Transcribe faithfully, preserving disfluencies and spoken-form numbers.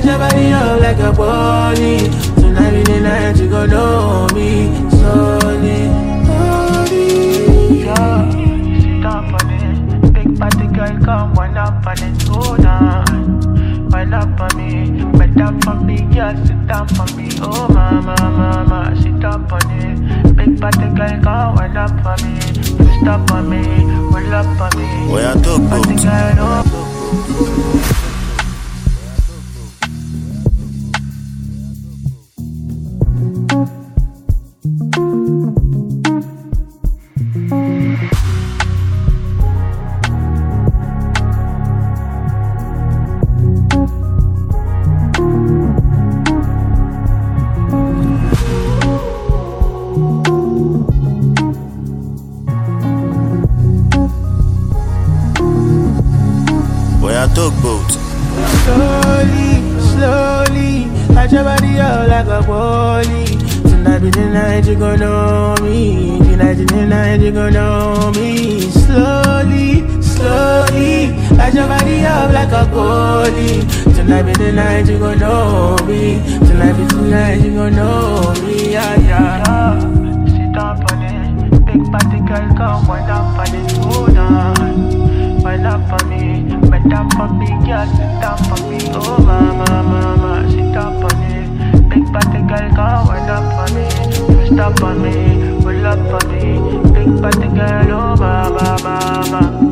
Light your body up like a body. Tonight in the night you gon' know me. Slowly, slowly. Yeah, sit up on it. Big party girl, come wind up on it. Go down, wind up on me. Bend down for me, yeah, sit down for me. Oh mama, mama, sit up on it. Big party girl, come wind up for me. Twist up on me, roll up on me. Where I talk Party about? girl, oh. Where I talk about? Slowly, slowly, light your body up like a body. Tonight be the night you gon' know me. Tonight be the night you gon' know me. Slowly, slowly, light your body up like a body. Tonight be the night you gon' know me. Tonight be the night you gon' know me. Yeah, yeah. Yeah, sit up on it. Big party girl, come wind up on it. Go down, wind up on me. Bend down for me, yeah, sit down for me. Oh mama, mama, sit up on it. Big party girl, come wind up for me. Twist up on me, roll up on me. Big party girl, oh mama, mama.